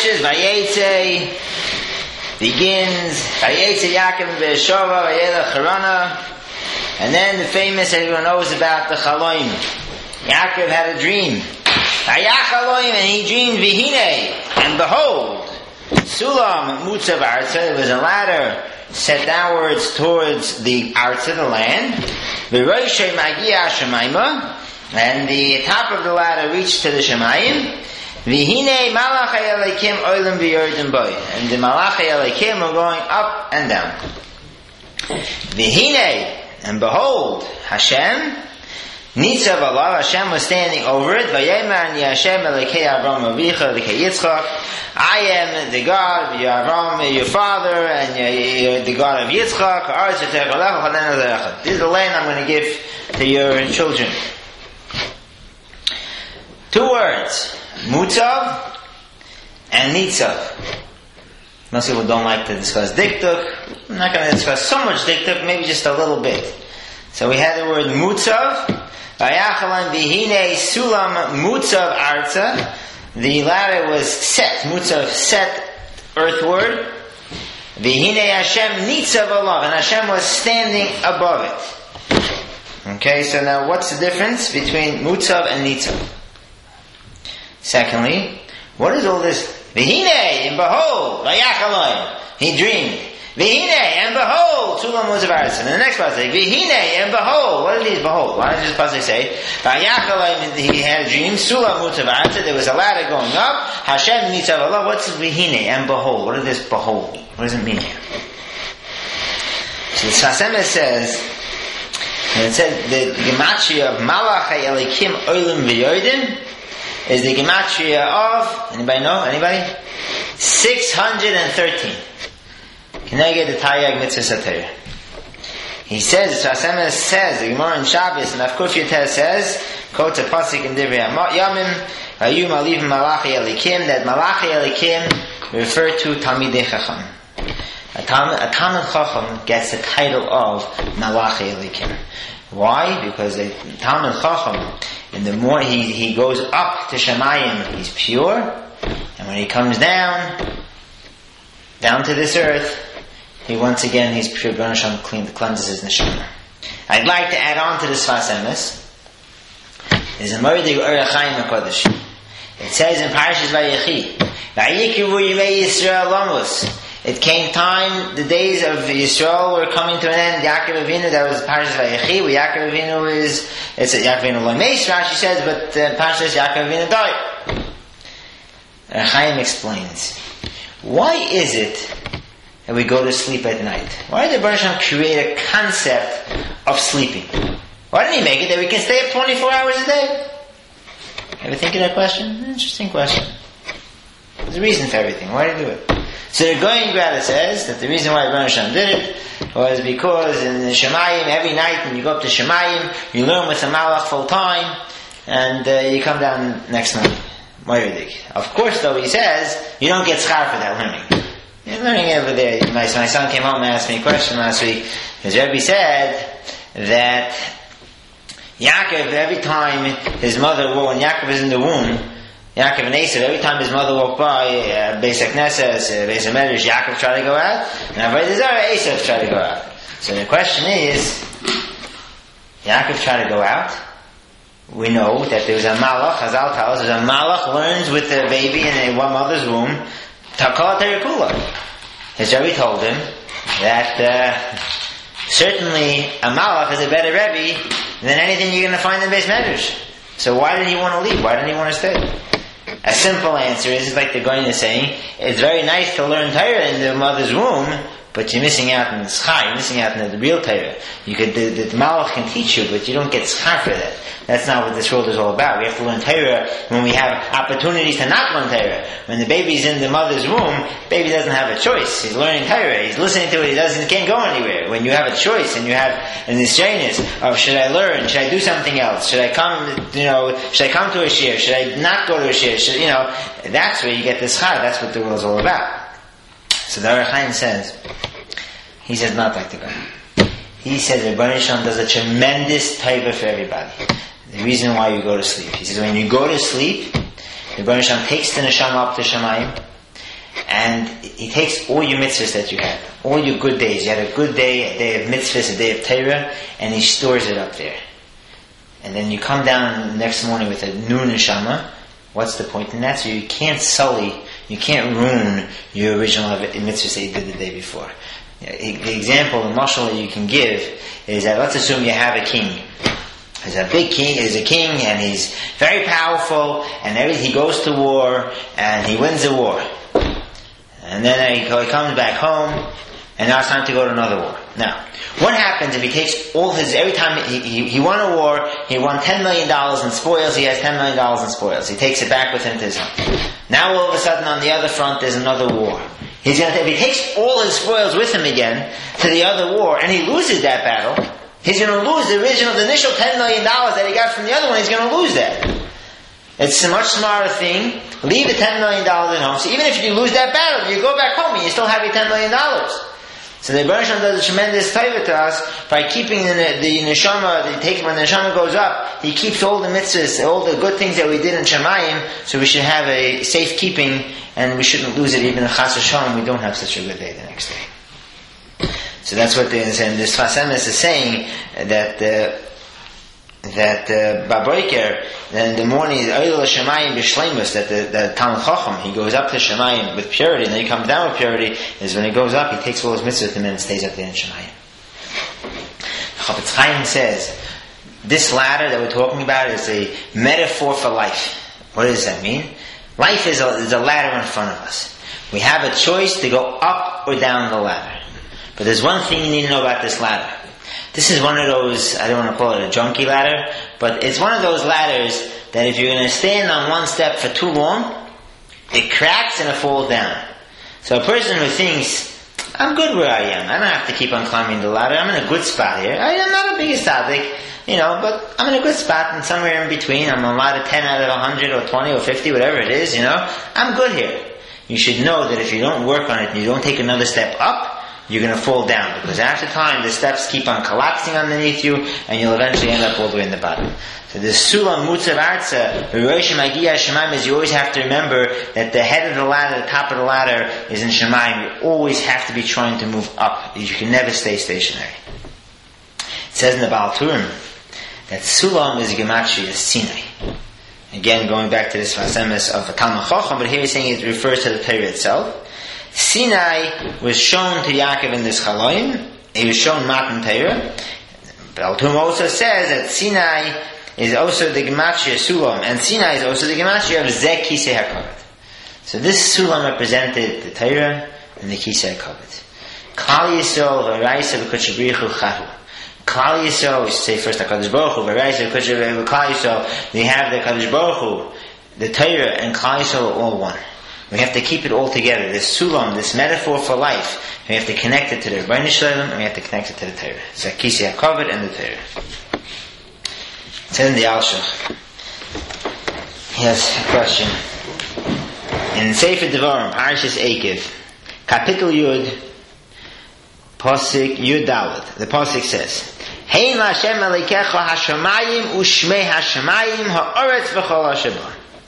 Parshas Vayetze begins Vayetze Yaakov Be'eshova Vayelech Harana, and then the famous, everyone knows about the Chaloim. Yaakov had a dream. Vayachaloim, and he dreamed Vihine, and behold, Sulam Mutzav Arza, there was a ladder set downwards towards the Arza, the land. V'roishay Magia Shemaima, and the top of the ladder reached to the Shemayim. V'hine Malachai Elokim Olim V'yordim Boy, and the Malachai Elokim are going up and down. V'hine, and behold, Hashem Nitzav Allah, Hashem was standing over it. Vayemar Ani Hashem Elokei Avram Avicha Elokei Yitzchak. I am the God of your Avram, your father, and you're the God of Yitzchak. This is the land I'm going to give to your children. 2 words, Mutzav and Nitzav. Most people don't like to discuss Diktuk. I'm not going to discuss so much Diktuk, maybe just a little bit. So we had the word Mutzav. Vayachalan Vihine Sulam Mutzav Arza. The ladder was set, Mutzav set earthward. Vihine Hashem Nitzav Allah, and Hashem was standing above it. Okay, so now what's the difference between Mutzav and Nitzav? Secondly, what is all this? Vihine, and behold, Vayachalan, he dreamed. Vihine, and behold, Sulam Mutzav Arza. And the next pasuk, Vihine, and behold. What are these behold? Why does this pasuk say? Vayachalayim, he had a dream. Sulam Mutzav Arza. There was a ladder going up. Hashem Nitzav Allah. What's Vihine and behold? What is this behold? What does it mean here? So the Sfas Emes says, and it said the gematria of Malachai Elokim Olim V'yordim is the gematria of, anybody know? Anybody? 613. Can I get the Taryag Mitzvah Satira? He says, the Sfas Emes says, the Gemara in Shabbos, and Avkuf Yoteh says, quotes a pasuk in Divrei Yamim, Hayum Alivim Malachi Elikim, that Malachi Elikim refer to Talmidei Chacham. A Talmid Chacham gets the title of Malachi Elikim. Why? Because the Talmid Chacham, in the more he goes up to Shemayim, he's pure, and when he comes down to this earth, he's pure. Baruch Hashem cleanses his neshama. I'd like to add on to this Sfas Emes. There's a Mordig Orach Chaim HaKodesh. It says in Parshas Vayechi, Vayikrivu Yimei Yisrael Lamus. It came time, the days of Yisrael were coming to an end. Yaakov Avinu, that was Parshas Vayechi, where Yaakov Avinu it's Yaakov Avinu Lomesh, Rashi says, but Parshas Yaakov Avinu died. Chaim explains, why is it that we go to sleep at night? Why did Baruch Hashem create a concept of sleeping? Why didn't He make it that we can stay up 24 hours a day? Ever think of that question? Interesting question. There's a reason for everything. Why did He do it? So the Goyen Grada says that the reason why Baruch Hashem did it was because in the Shemayim, every night when you go up to Shemayim, you learn with the Malach full time, and you come down next night. Of course, though, he says, you don't get schar for that learning. You're learning over there. My son came home and asked me a question last week. His Rebbe said that Yaakov, every time his mother, when Yaakov is in the womb, Yaakov and Esav, every time his mother walked by, Beis HaKnesses, Beis HaMedrash, Yaakov tried to go out, and Avodah Zarah, Esav tried to go out. So the question is, Yaakov tried to go out. We know that there was a malach, Chazal tells us, a malach learns with the baby in one mother's womb, Takal Terikula. His Rebbe told him that certainly a malach is a better Rebbe than anything you're going to find in Beis Medrash. So why did he want to leave? Why didn't he want to stay? A simple answer is, like the Goyen is saying, it's very nice to learn Torah in the mother's womb, but you're missing out on the schar, you're missing out on the real Torah. The malach can teach you, but you don't get schar for that. That's not what this world is all about. We have to learn Torah when we have opportunities to not learn Torah. When the baby's in the mother's womb, baby doesn't have a choice. He's learning Torah. He's listening to it. He can't go anywhere. When you have a choice and you have an instructness of should I learn? Should I do something else? Should I come? Should I come to a shir? Should I not go to a shir? That's where you get the schar. That's what the world is all about. So the Orach Chaim says, he says not like the guy. He says the Baruch Hashem does a tremendous taiva for everybody. The reason why you go to sleep. He says when you go to sleep, the Baruch Hashem takes the neshama up to Shemayim, and He takes all your mitzvahs that you had, all your good days. You had a good day, a day of mitzvahs, a day of Torah, and He stores it up there. And then you come down the next morning with a new neshama. What's the point in that? So you can't sully, you can't ruin your original mitzvahs that you did the day before. The example, the mashal that you can give is that let's assume you have a king. There's a big king, there's a king, and he's very powerful, and he goes to war, and he wins the war. And then he comes back home, and now it's time to go to another war. Now, what happens if he takes all every time he won a war, he won $10 million in spoils, he has $10 million in spoils. He takes it back with him to his home. Now all of a sudden on the other front there's another war. If he takes all his spoils with him again to the other war, and he loses that battle, he's going to lose the initial $10 million that he got from the other one, he's going to lose that. It's a much smarter thing. Leave the $10 million at home. So even if you lose that battle, you go back home and you still have your $10 million. So the Rebbe Shalom does a tremendous favor to us by keeping the neshama, when the neshama goes up, he keeps all the mitzvahs, all the good things that we did in Shemayim, so we should have a safekeeping, and we shouldn't lose it even in Chas Hashem, we don't have such a good day the next day. So that's what this Sfas Emes is saying, that Baboiker, in the morning, Oil Shemayim B'Shleimus, that the Talmud Chacham, he goes up to Shemayim with purity, and then he comes down with purity, is when he goes up, he takes all his mitzvahs with him and stays up there in Shemayim. Chafetz Chaim says, this ladder that we're talking about is a metaphor for life. What does that mean? Life is a ladder in front of us. We have a choice to go up or down the ladder. But there's one thing you need to know about this ladder. This is one of those, I don't want to call it a junkie ladder, but it's one of those ladders that if you're going to stand on one step for too long, it cracks and it falls down. So a person who thinks, I'm good where I am, I don't have to keep on climbing the ladder, I'm in a good spot here, I'm not a biggest tzaddik, but I'm in a good spot, and somewhere in between, I'm on ladder 10 out of 100 or 20 or 50, whatever it is, I'm good here. You should know that if you don't work on it and you don't take another step up, you're going to fall down, because after time the steps keep on collapsing underneath you, and you'll eventually end up all the way in the bottom. So the Sulam Mutzav Arza, Rosh Magiya Shemaim, is you always have to remember that the head of the ladder, the top of the ladder, is in Shemaim. You always have to be trying to move up. You can never stay stationary. It says in the Baal Turim that Sulam is Gematria Sinai. Again, going back to this Sfas Emes of a Talmud Chacham, but here he's saying it refers to the Torah itself. Sinai was shown to Yaakov in this Chaloim. He was shown Matan Torah. Baal Turim also says that Sinai is also the Gematria Sulam, and Sinai is also the Gematria of Zeh Kisei HaKavod. So this Sulam represented the Torah and the Kisei HaKavod. Klal Yisrael v'Raisa v'Kodesh Baruch Hu Chahu. Klal Yisrael, we should say first HaKadosh Baruch Hu, v'Raisa v'Kodesh Klal Yisrael, we have the HaKadosh Baruch Hu, the Torah and Klal Yisrael are all one. We have to keep it all together. This Sulam, this metaphor for life, we have to connect it to the Rebbeinu Shalom, and we have to connect it to the Torah. So Kisei HaKavod and the Torah. It says in the Alshach, he has a question. In Sefer Devarim, Parashas Eikev, Kapitel Yud, Pasuk Yud Dalet, the Pasuk says, Hein Hashem Elokecha Hashamayim Ushmei Hashamayim Ha'aretz V'chol Hasheba.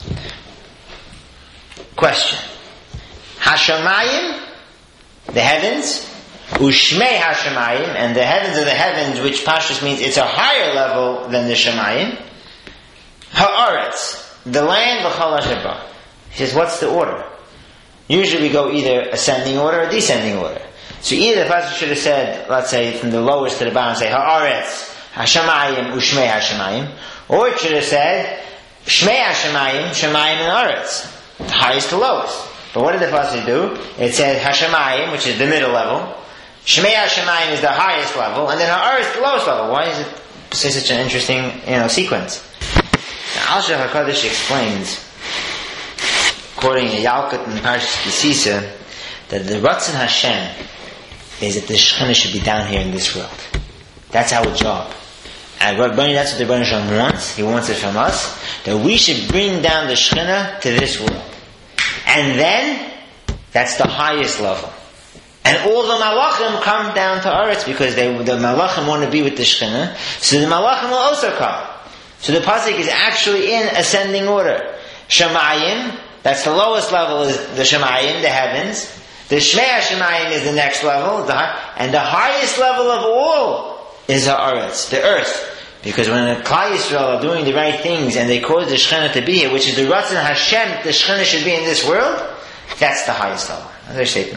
Question. Hashamayim, the heavens, Ushmei Hashamayim, and the heavens are the heavens, which Pashtus means it's a higher level than the Shamayim. Ha'aretz, the land, V'chol Hasheba. He says, what's the order? Usually we go either ascending order or descending order. So either the Pasuk should have said, let's say from the lowest to the bottom, say Ha'aretz, Hashamayim, Ushmei Hashamayim, or it should have said Shmei Hashamayim, Shamayim and Aretz, the highest to lowest. But what did the Pasuk do? It said Hashamayim, which is the middle level, Shmei Hashamayim is the highest level, and then Ha'aretz the lowest level. Why is it such an interesting, sequence? Now, Alshach HaKadosh explains, quoting a Yalkut in Parashas Kisisa, that the Ratzon Hashem is that the Shekhinah should be down here in this world. That's our job. And that's what the Rebbeinu Shalom wants. He wants it from us, that we should bring down the Shekhinah to this world. And then, that's the highest level. And all the Malachim come down to Eretz because the Malachim want to be with the Shekhinah, so the Malachim will also come. So the Pasuk is actually in ascending order. Shamayim, That's the lowest level is the Shemayim, the heavens. The Shmei Shemayim is the next level, and the highest level of all is Haaretz, the earth. Because when the Klal Yisrael are doing the right things and they cause the Shechina to be here, which is the Ratzon Hashem, the Shechina should be in this world, that's the highest level. As I say,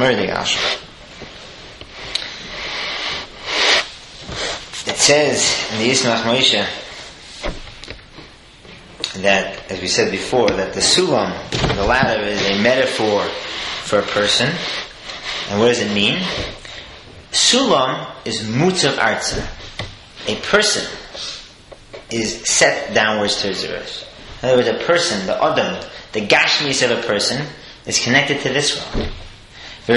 it says in the Yismach Moshe that, as we said before, that the Sulam, the ladder, is a metaphor for a person. And what does it mean? Sulam is Mutzav Arza. A person is set downwards towards the earth. In other words, a person, the Adam, the Gashmis of a person, is connected to this world. But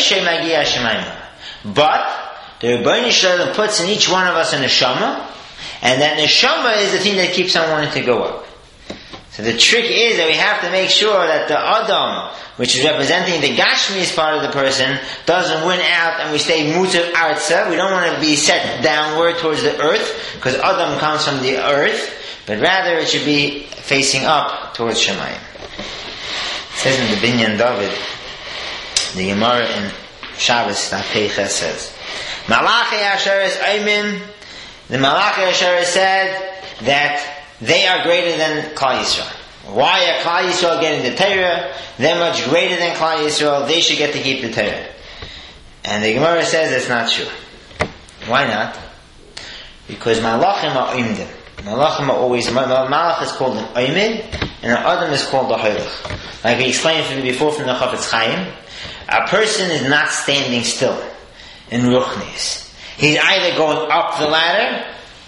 the Rebbeinu Shalom puts in each one of us a neshama, and that neshama is the thing that keeps on wanting to go up. So the trick is that we have to make sure that the Adam, which is representing the Gashmis part of the person, doesn't win out and we stay Mutav Arza. We don't want to be set downward towards the earth, because Adam comes from the earth, but rather it should be facing up towards Shemayim. It says in the Binyan David, the Gemara in Shabbos Tapecha says, Malachi Asheres Aymin, the Malachi Asheres said that they are greater than Klal Yisrael. Why are Klal Yisrael getting the Torah? They're much greater than Klal Yisrael. They should get to keep the Torah. And the Gemara says it's not true. Why not? Because Malachim are Oimdim. Malachim are always, Malach is called an Oimid, and an Adam is called a Hoylach. Like we explained before from the Chafetz Chaim, a person is not standing still in Ruchnis. He's either going up the ladder,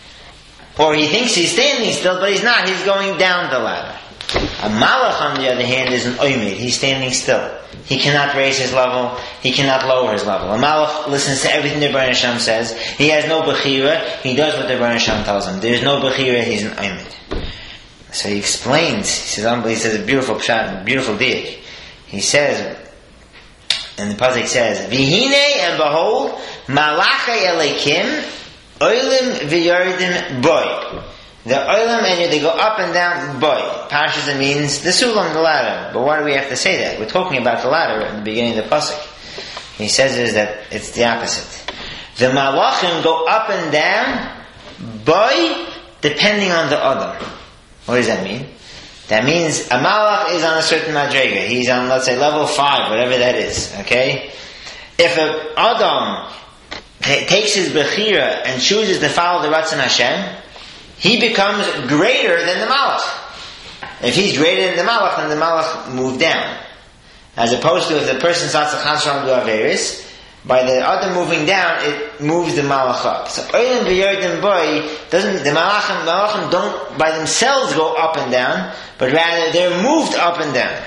or he thinks he's standing still, but he's not. He's going down the ladder. A Malach, on the other hand, is an Oimid. He's standing still. He cannot raise his level. He cannot lower his level. A Malach listens to everything the Rebbeinu Shalom says. He has no Bechira. He does what the Rebbeinu Shalom tells him. There's no Bechira. He's an Oimid. So he explains. He says a beautiful pshat, a beautiful diak. He says, and the pasuk says, V'hine, and behold, Malachai Elikim, Oilim v'yardim boy. The oilim, and they go up and down boy. Pashas, it means the sulam, the ladder. But why do we have to say that? We're talking about the ladder at the beginning of the pasuk. He says is that it's the opposite. The malachim go up and down boy, depending on the adam. What does that mean? That means a malach is on a certain madrega. He's on, let's say, level 5, whatever that is. Okay? If an adam takes his bechira and chooses to follow the Ratzon Hashem, he becomes greater than the malach. If he's greater than the malach, then the malach moved down. As opposed to if the person starts to concentrate on the averis, by the other moving down, it moves the malach up. So Oilim v'yardim boy doesn't, the malachim don't by themselves go up and down, but rather they're moved up and down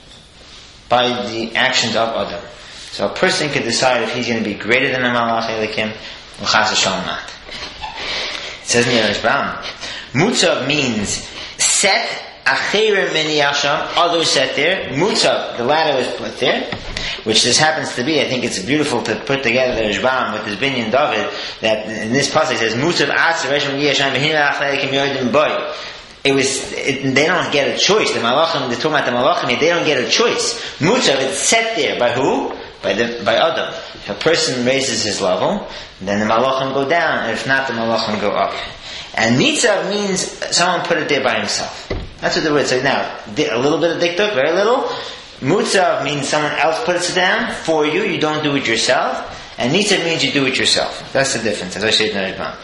by the actions of Adam. So a person could decide if he's going to be greater than a malach elikim, or chas v'shalom not. It says in the Rashbam, Mutzav means set, acherim mini yasham, others set there. Mutzav, the ladder was put there, which this happens to be. I think it's beautiful to put together the Rashbam with this Binyan David, that in this passage it says, Mutzav atz, resham yasham, v'hina achleikim yordim boy. They don't get a choice. The malachim, they're talking about the malachim, they don't get a choice. Mutzav, it's set there. By who? By Adam. If a person raises his level, then the malachim go down, and if not, the malachim go up. And nitzav means someone put it there by himself. That's what the word says. Now, a little bit of diktuk, very little. Mutzav means someone else puts it down for you, you don't do it yourself. And nitzav means you do it yourself. That's the difference, as I said in the Rashbam.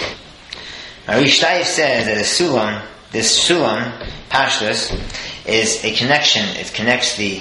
Rish Taif says that this sulam, pashtus, is a connection. It connects the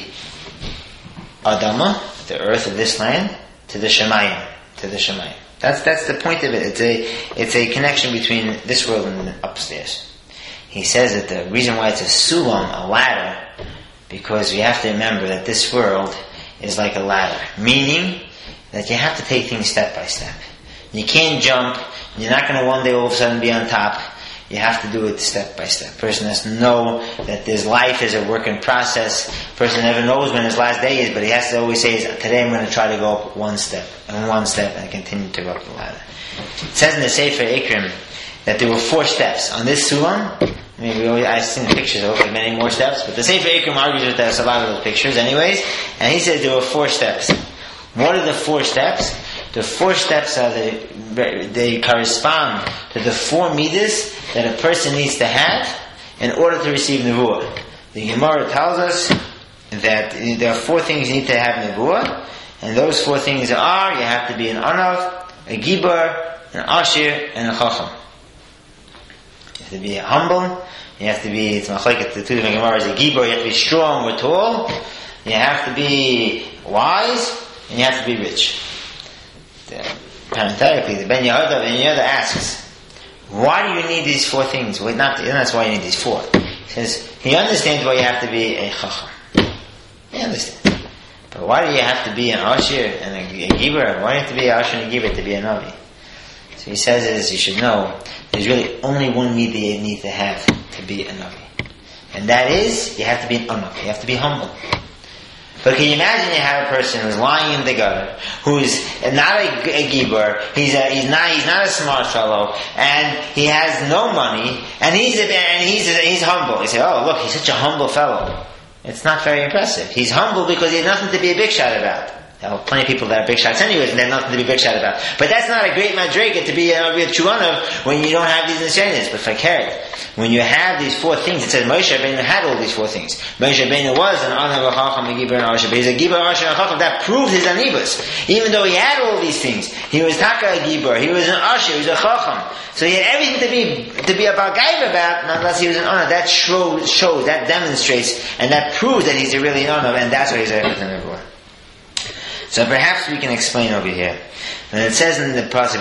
Adama, the earth of this land, to the Shemayim. That's the point of it. It's a connection between this world and upstairs. He says that the reason why it's a sulam, a ladder, because we have to remember that this world is like a ladder. Meaning that you have to take things step by step. You can't jump. You're not going to one day all of a sudden be on top. You have to do it step by step. Person has to know that this life is a work in process. Person never knows when his last day is, but he has to always say, today I'm going to try to go up one step, and continue to go up the ladder. It says in the Sefer Ikrim that there were 4 steps. On this sulam, I've seen the pictures, it looks like many more steps, but the Sefer Ikrim argues that there's a lot of those pictures anyways, and he says there were 4 steps. What are the 4 steps? The 4 steps are they correspond to the 4 midas that a person needs to have in order to receive Nevuah. The Gemara tells us that there are 4 things you need to have Nevuah, and those 4 things are, you have to be an Anav, a Gibar, an Ashir, and a Chacham. You have to be humble, you have to be, it's machleket, the 2 different Gemaras, a Gibar, you have to be strong or tall, you have to be wise, and you have to be rich. Parenthetically, the Ben Yehuda asks, why do you need these 4 things? Well, that's why you need these 4. He says, he understands why you have to be a Chacham. He understands. But why do you have to be an Ashir and a Gibar? Why do you have to be an Ashir and a Gibar to be a Navi? So he says is, you should know, there's really only one midah you need to have to be a Navi. And that is, you have to be an Anav. You have to be humble. But can you imagine you have a person who's lying in the gutter, who's not a gibar, he's not a smart fellow, and he has no money, and he's humble. You say, oh look, he's such a humble fellow. It's not very impressive. He's humble because he has nothing to be a big shot about. There are plenty of people that are big shots anyways, and they have nothing to be big shot about. But that's not a great madrega to be a real chuanav when you don't have these nisyanis. But fakert, when you have these 4 things, it says Moshe Rabbeinu had all these 4 things. Moshe Rabbeinu was an anav, a chacham, a gibar, and asher. But he's a gibar, asher, and a chacham. That proved his anibus. Even though he had all these things, he was taka a gibar, he was an asher, he was a chacham. So he had everything to be a balgaiv about, unless he was an anav. That shows, that demonstrates, and that proves that he's a really an anav, and that's why he's a everything. So perhaps we can explain over here. And it says in the pasuk,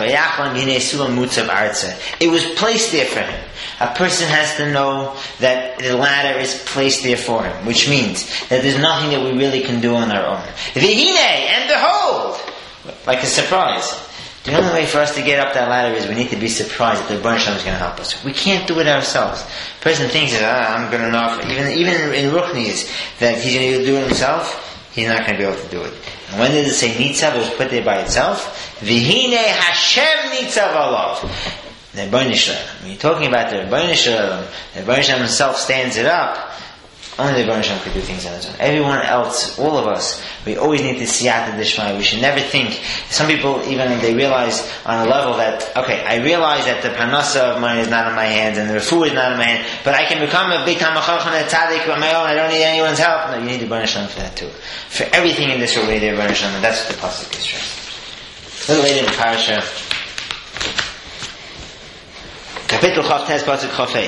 it was placed there for him. A person has to know that the ladder is placed there for him, which means that there's nothing that we really can do on our own. V'hine, and behold, like a surprise. The only way for us to get up that ladder is we need to be surprised that the Rebbeinu Shalom is going to help us. We can't do it ourselves. The person thinks that I'm good enough. Even in Ruchnis, that he's going to do it himself. He's not going to be able to do it. And when did it say Nitzav? It was put there by itself. V'hine Hashem Nitzav alav. The Rebbeinu Shalom. When you're talking about the Rebbeinu Shalom, the Rebbeinu Shalom himself stands it up. Only the Rebbeinu Shalom could do things on his own. Everyone else, all of us, we always need to siyata d'shmaya. We should never think. Some people, even they realize on a level that, okay, I realize that the parnasa of mine is not in my hands and the refuah is not in my hand, but I can become a big talmid chacham and a tzaddik on my own. I don't need anyone's help. No, you need the Rebbeinu Shalom for that too. For everything in this world, we need the Rebbeinu Shalom, and that's what the pasuk is showing. A little later in the parasha, Kapitel Chav Tes pasuk Chafei.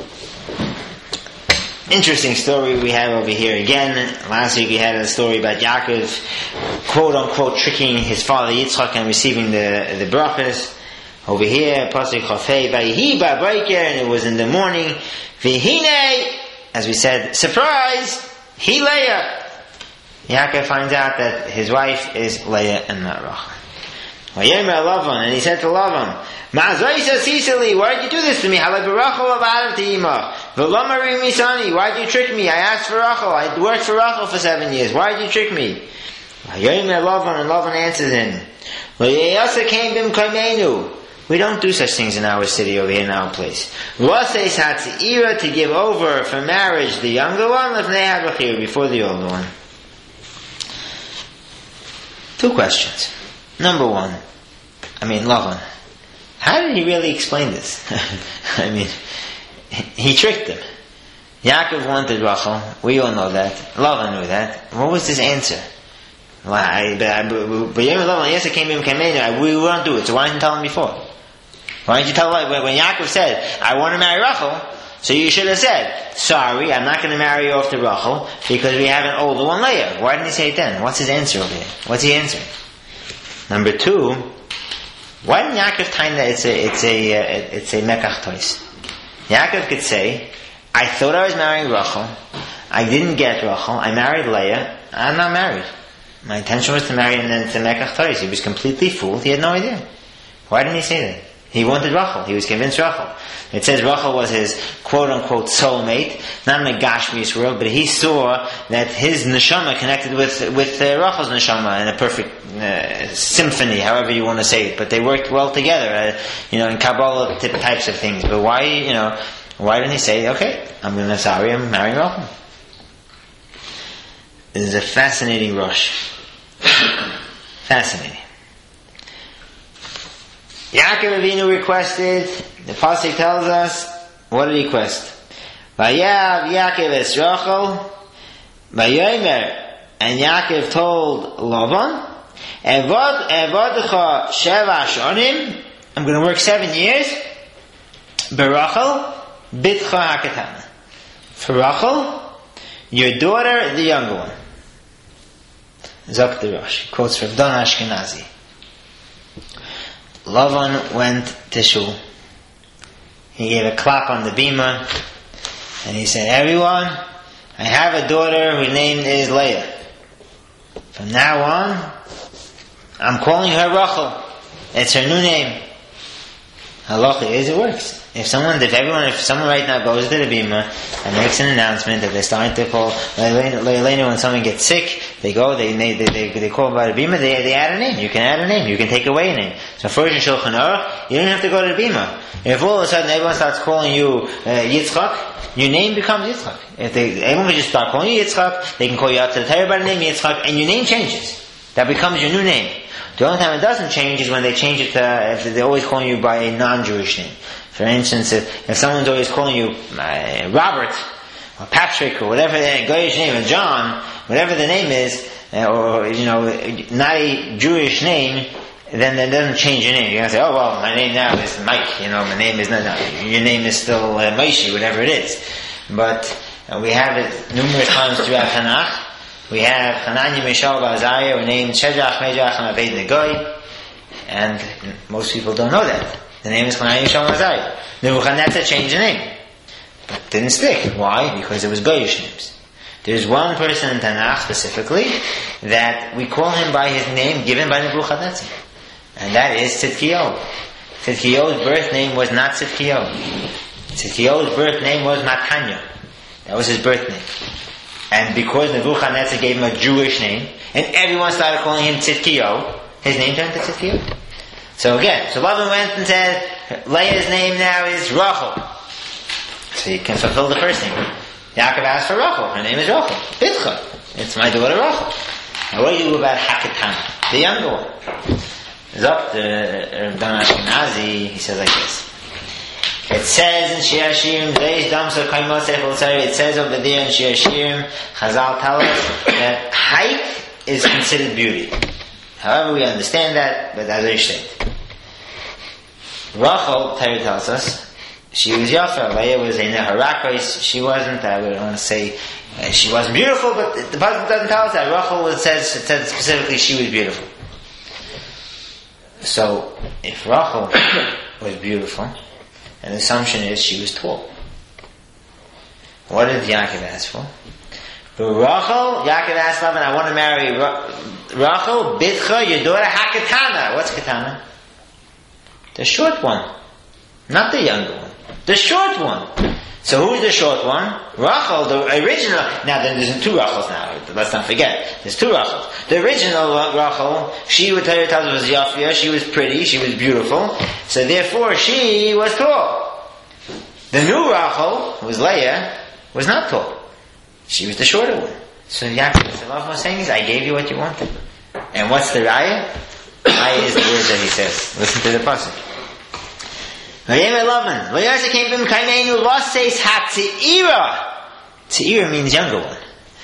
Interesting story we have over here again. Last week we had a story about Yaakov, quote unquote, tricking his father Yitzchak and receiving the brachas. Over here, pasuk Chafei, Vayihi ba'boker, and it was in the morning. V'hine, as we said, surprise, he Leah. Yaakov finds out that his wife is Leah and not Rachel. Vayomer Lavan, and he said to Lavan, Ma'azoisa Sisali, why did you do this to me? Why did you trick me? I asked for Rachel. I worked for Rachel for 7 years. Why did you trick me? And Lavan answered him, we don't do such things in our city over here in our place. To give over for marriage the younger one before the older one. 2 questions. Number 1, Lavan, how did he really explain this? He tricked him. Yaakov wanted Rachel. We all know that. Lavan knew that. What was his answer? We won't do it. So why didn't you tell him before? Why didn't you tell him when Yaakov said, I want to marry Rachel? So you should have said, sorry, I'm not going to marry you off to Rachel because we have an older one, Leah. Why didn't he say it then? What's his answer over here? What's he answering? Number 2, why didn't Yaakov time that it's a mekach tois? Yaakov could say, I thought I was marrying Rachel, I didn't get Rachel, I married Leah, I'm not married. My intention was to marry and then to mekach tois. He was completely fooled, he had no idea. Why didn't he say that? He wanted Rachel. He was convinced Rachel. It says Rachel was his quote-unquote soulmate, not in the Gashmius world, but he saw that his neshama connected with Rachel's neshama in a perfect symphony, however you want to say it. But they worked well together, in Kabbalah types of things. But why, Why didn't he say, okay, I'm marrying Rachel? This is a fascinating rush. Fascinating. Yaakov Avinu requested, the Pasuk tells us, what did he request? Vayav Yaakov es Rachel, Vayomer, and Yaakov told Lavan, Evodecha Sheva Shonim, I'm going to work 7 years, Berachel, Bitcha HaKatana. For Rachel, your daughter, the younger one. Zok the Rosh, quotes from Don Ashkenazi. Lavan went to Shul. He gave a clap on the bima, and he said, everyone, I have a daughter whose name is Leah. From now on, I'm calling her Rachel. It's her new name. Halacha is, it works. If someone right now goes to the bima and makes an announcement that they're starting to call later when someone gets sick, they go, they call about a bima, they add a name. You can add a name. You can take away a name. So first in Shulchan Aruch, you don't have to go to the bima. If all of a sudden everyone starts calling you Yitzchak, your name becomes Yitzchak. If everyone would just start calling you Yitzchak, they can call you out to the Torah by the name Yitzchak, and your name changes. That becomes your new name. The only time it doesn't change is when they change it to, if they're always calling you by a non-Jewish name. For instance, if someone's always calling you Robert, or Patrick, or whatever the Goyish name, or John, whatever the name is, or, not a Jewish name, then that doesn't change your name. You're going to say, oh well, my name now is Mike, my name is not, your name is still Maishi, whatever it is. But we have it numerous times throughout Tanakh. We have Hananiah, Mishael, Azariah, were named Shedach, Mejach, and Abed-Negoy, and most people don't know that. The name is Hananiah, Mishael, Azariah. Nebuchadnezzar changed the name, but didn't stick. Why? Because it was Goyish names. There's one person in Tanakh specifically that we call him by his name given by Nebuchadnezzar, and that is Tzidkiyahu. Tzidkiyahu's birth name was not Tzidkiyahu. Tzidkiyahu's birth name was Matanya. That was his birth name. And because Nebuchadnezzar gave him a Jewish name, and everyone started calling him Tzidkiyahu, his name turned to Tzidkiyahu. So Laban went and said, Leah's name now is Rachel. So you can fulfill the first thing. Yaakov asked for Rachel. Her name is Rachel. Bitcha. It's my daughter Rachel. Now what do you do about Hakatan, the younger one? Zok, the Don Ashkenazi, he says like this. It says in Shir Hashirim, it says over there in Shir Hashirim, Chazal tell us that height is considered beauty. However, we understand that, but as I state. Rachel, Torah tells us, she was Yafa. Leah was in her rakos. She wasn't, I would want to say, she wasn't beautiful, but the Bible doesn't tell us that. Rachel said specifically she was beautiful. So, if Rachel was beautiful, and the assumption is she was tall. What did Yaakov ask for? For Rachel, Yaakov asked Lavan, I want to marry Rachel, Bitcha, your daughter, Hakatana. What's Katana? The short one. Not the younger one. The short one. So who's the short one? Rachel, the original. Now there's two Rachels now. Let's not forget. There's two Rachels. The original Rachel, she would tell you was Yafia, she was pretty, she was beautiful. So therefore she was tall. The new Rachel, who was Leah, was not tall. She was the shorter one. So Yaakov was saying is, I gave you what you wanted. And what's the raya? Raya is the word that he says. Listen to the pasuk. Tzira means younger one.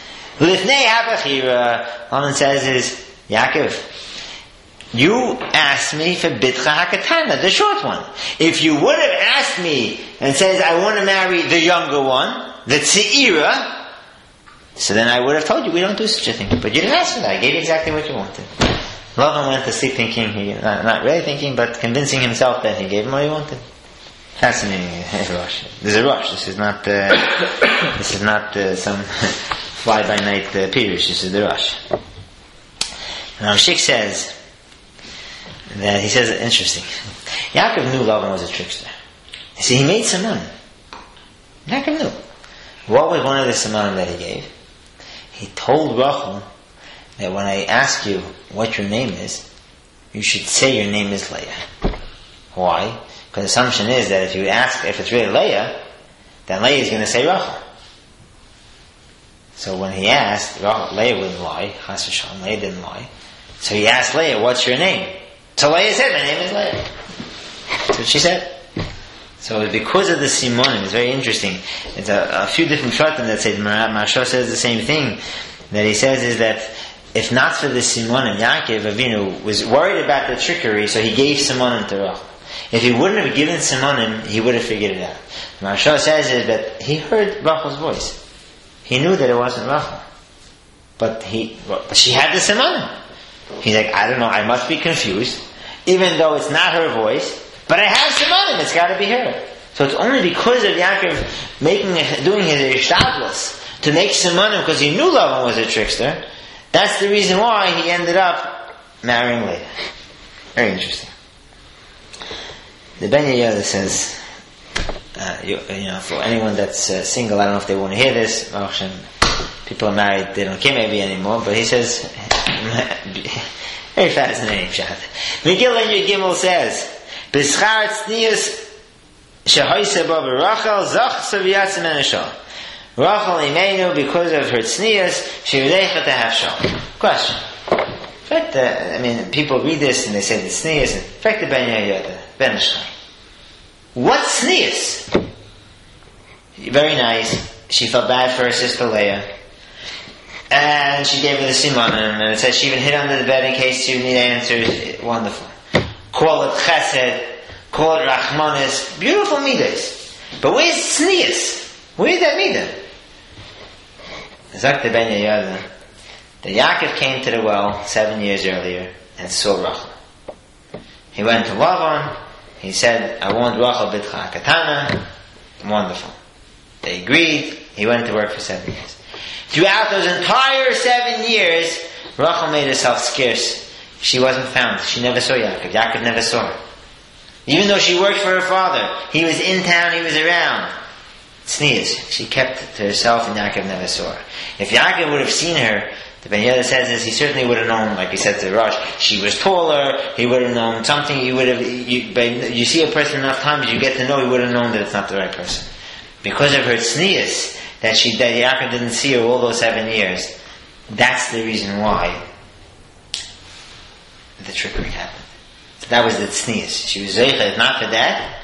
Laman says is, Yaakov, you asked me for Bitcha Hakatana, the short one. If you would have asked me and says, I want to marry the younger one, the Tzira, so then I would have told you we don't do such a thing. But you didn't ask for that. I gave you exactly what you wanted. Lavan went to sleep thinking, not really thinking, but convincing himself that he gave him what he wanted. Fascinating rush. There's a rush. This is not some fly-by-night pirush. This is the rush. Now Shik says that, he says, interesting. Yaakov knew Lavan was a trickster. You see, he made siman. Yaakov knew. What was one of the siman that he gave? He told Rachel that when I ask you what your name is, you should say your name is Leah. Why? Because the assumption is that if you ask if it's really Leah, then Leah is going to say Rachel. So when he asked, Leah wouldn't lie. Chas v'shalom, Leah didn't lie. So he asked Leah, what's your name? So Leah said, my name is Leah. That's what she said. So because of the Simonim, it's very interesting. It's a few different shortim that say, Maharsha says the same thing. That he says is that if not for the Simonim, Yaakov Avinu was worried about the trickery, so he gave Simonim to Rachel. If he wouldn't have given Simonim, he would have figured it out. Maharsha says is that he heard Rachel's voice. He knew that it wasn't Rachel. But she had the Simonim. He's like, I don't know, I must be confused. Even though it's not her voice, but I have Simonim, it's got to be her. So it's only because of Yaakov doing his ishtadlus to make Simonim, because he knew Lavan was a trickster. That's the reason why he ended up marrying Leah. Very interesting. The Ben Yehuda says, for anyone that's single, I don't know if they want to hear this. People are married, they don't care maybe anymore. But he says, very fascinating shot. Megillah in Gimel says, "B'schar tznius shehoyse bo b'Rachel zach saviyatzim enashal." Rachel Imenu, because of her tznius, she was able to have shal. Question. In fact, people read this and they say the tznius. In fact, the Ben Yehuda, Ben Ishchai. What tznius? Very nice. She felt bad for her sister Leah. And she gave her the siman, and it says she even hid under the bed in case she would need answers. Wonderful. Call it chesed, call it rachmanis. Beautiful midas. But where's tznius? Where's that midah? Zak the Ben Yehuda. The Yaakov came to the well 7 years earlier and saw Rachel. He went to Lavan. He said, I want Rachel bitcha katana. Wonderful. They agreed. He went to work for 7 years. Throughout those entire 7 years, Rachel made herself scarce. She wasn't found. She never saw Yaakov. Yaakov never saw her. Even though she worked for her father, he was in town, he was around. Tznius. She kept it to herself and Yaakov never saw her. If Yaakov would have seen her, the Ben Yehuda says this, he certainly would have known, like he said to Rosh, she was taller, he would have known something, you see a person enough times, you get to know, he would have known that it's not the right person. Because of her tznius, that Yaakov didn't see her all those 7 years, that's the reason why the trickery happened. So that was the tznius. She was zeicha. If not for that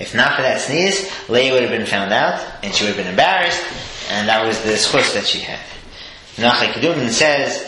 tznius, Leah would have been found out, and she would have been embarrassed, and that was the schus that she had. Nachai Kedumin says,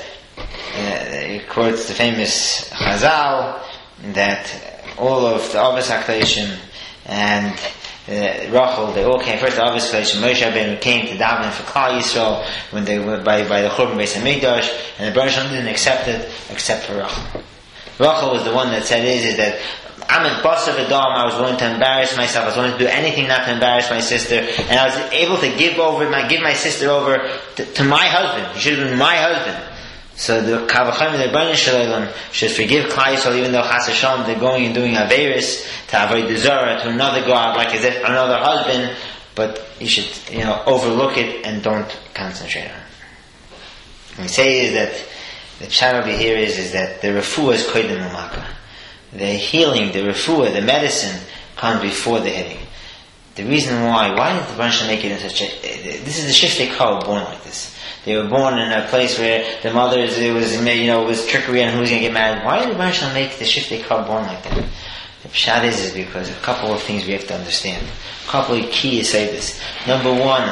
he quotes the famous Chazal, that all of the Avos HaKadoshim and Rachel, they all came first. The Avos HaKadoshim, Moshe Rabbeinu came to daven for Klal Yisrael when they were by the Churban Beis HaMikdash, and the Baruch Shalom didn't accept it except for Rachel. Rachel was the one that said is that I'm a boss of a dom. I was willing to embarrass myself. I was willing to do anything not to embarrass my sister, and I was able to give my sister over to my husband. He should have been my husband. So the Kavachim, the Rebbeinu Shalom, should forgive Klal Yisrael, even though Chas Hashem they're going and doing Averis to avoid the Zorah to another god, like as if another husband. But you should, overlook it and don't concentrate on it. What we say is that the pshat over here is that the refuah is koydem u'maka. The healing, the refuah, the medicine comes before the hitting. The reason why did the Baruch make it in such a... This is the Shiftei Kol born like this. They were born in a place where the mothers, it was trickery on who was going to get married. Why did the Baruch make the Shiftei Kol born like that? The pshat is because a couple of things we have to understand. A couple of key this. Number one,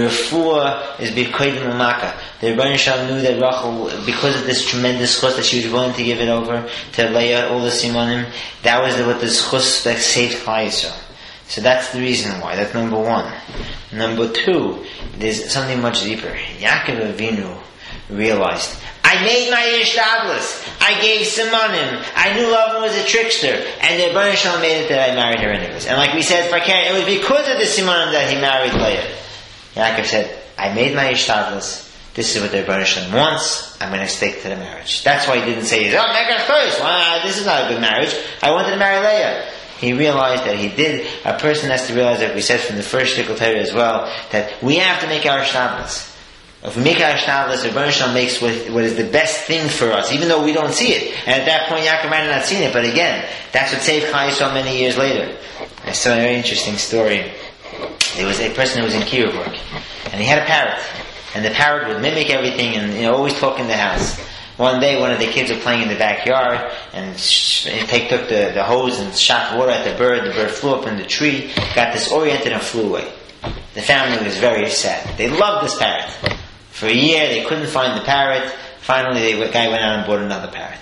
refuah is b'koydem u'maka. The Rebbeinu Shalom knew that Rachel, because of this tremendous chus that she was willing to give it over to Leah, all the simonim, that was what the chus that saved Klal Yisrael. So that's the reason why. That's number one. Number two, there's something much deeper. Yaakov Avinu realized, I made my ishtadlus. I gave simonim. I knew Lavan was a trickster, and the Rebbeinu Shalom made it that I married her anyways. And like we said, it was because of the simonim that he married Leah. Yaakov said, I made my ishtadlus. This is what the Rebbeinu Shalom wants. I'm going to stick to the marriage. That's why he didn't say, Megan first. This is not a good marriage. I wanted to marry Leah. He realized that he did. A person has to realize, like we said from the first Shtickle Torah as well, that we have to make our ishtadlus. If we make our ishtadlus, the Rebbeinu Shalom makes what is the best thing for us, even though we don't see it. And at that point, Yaakov might have not seen it, but again, that's what saved Klal Yisrael many years later. I saw a very interesting story there was a person who was in kiruv work, and he had a parrot, and the parrot would mimic everything and always talk in the house. One day, one of the kids were playing in the backyard, and he took the hose and shot water at the bird. The bird flew up in the tree, got disoriented, and flew away. The family was very sad. They loved this parrot. For a year, they couldn't find the parrot. Finally, the guy went out and bought another parrot.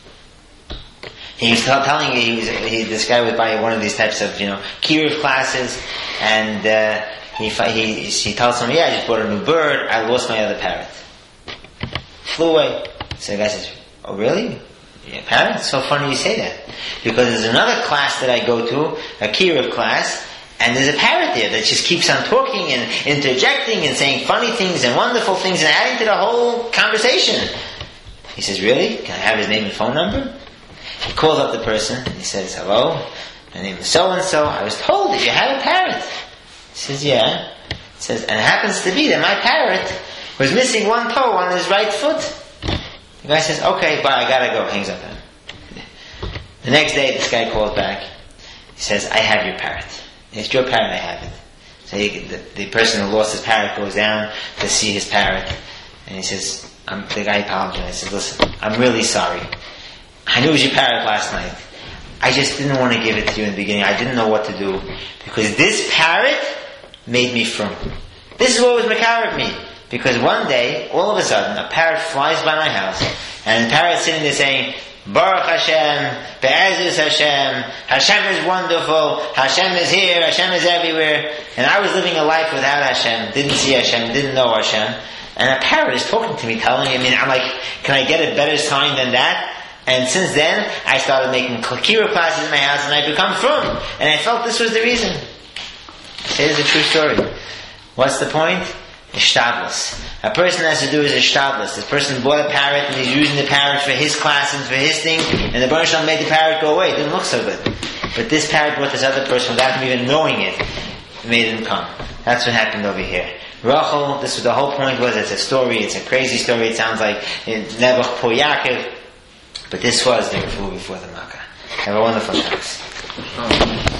He was telling me this guy was by one of these types of kiruv classes, and he tells him, "Yeah, I just bought a new bird. I lost my other parrot. Flew away." So the guy says, "Oh, really? Yeah, parrot? It's so funny you say that. Because there's another class that I go to, a kiruv class, and there's a parrot there that just keeps on talking and interjecting and saying funny things and wonderful things and adding to the whole conversation." He says, "Really? Can I have his name and phone number?" He calls up the person and he says, "Hello, my name is so-and-so. I was told that you have a parrot." He says, "Yeah." He says, "And it happens to be that my parrot was missing one toe on his right foot." The guy says, "Okay, bye, I gotta go." Hangs up on him. The next day, this guy calls back. He says, "I have your parrot. It's your parrot, I have it." So the person who lost his parrot goes down to see his parrot, and he says, the guy apologizes. He says, "Listen, I'm really sorry. I knew it was your parrot last night. I just didn't want to give it to you in the beginning. I didn't know what to do. Because this parrot made me from. This is what was makarev me. Because one day, all of a sudden, a parrot flies by my house, and the parrot's sitting there saying, Baruch Hashem, Be'ezus Hashem, Hashem is wonderful, Hashem is here, Hashem is everywhere. And I was living a life without Hashem, didn't see Hashem, didn't know Hashem. And a parrot is talking to me, telling me, I'm like, can I get a better sign than that? And since then, I started making kiruv classes in my house, and I become frum. And I felt this was the reason. It is a true story. What's the point? Ishtadlus. A person has to do is ishtadlus. This person bought a parrot and he's using the parrot for his class and for his thing, and the Baruch Shalom made the parrot go away. It didn't look so good. But this parrot brought this other person without him even knowing it, made him come. That's what happened over here. Rachel, this was the whole point was, it's a story, it's a crazy story, it sounds like Nebuch po Yaakov, but this was the refuah before the Makkah. Have a wonderful Shabbos.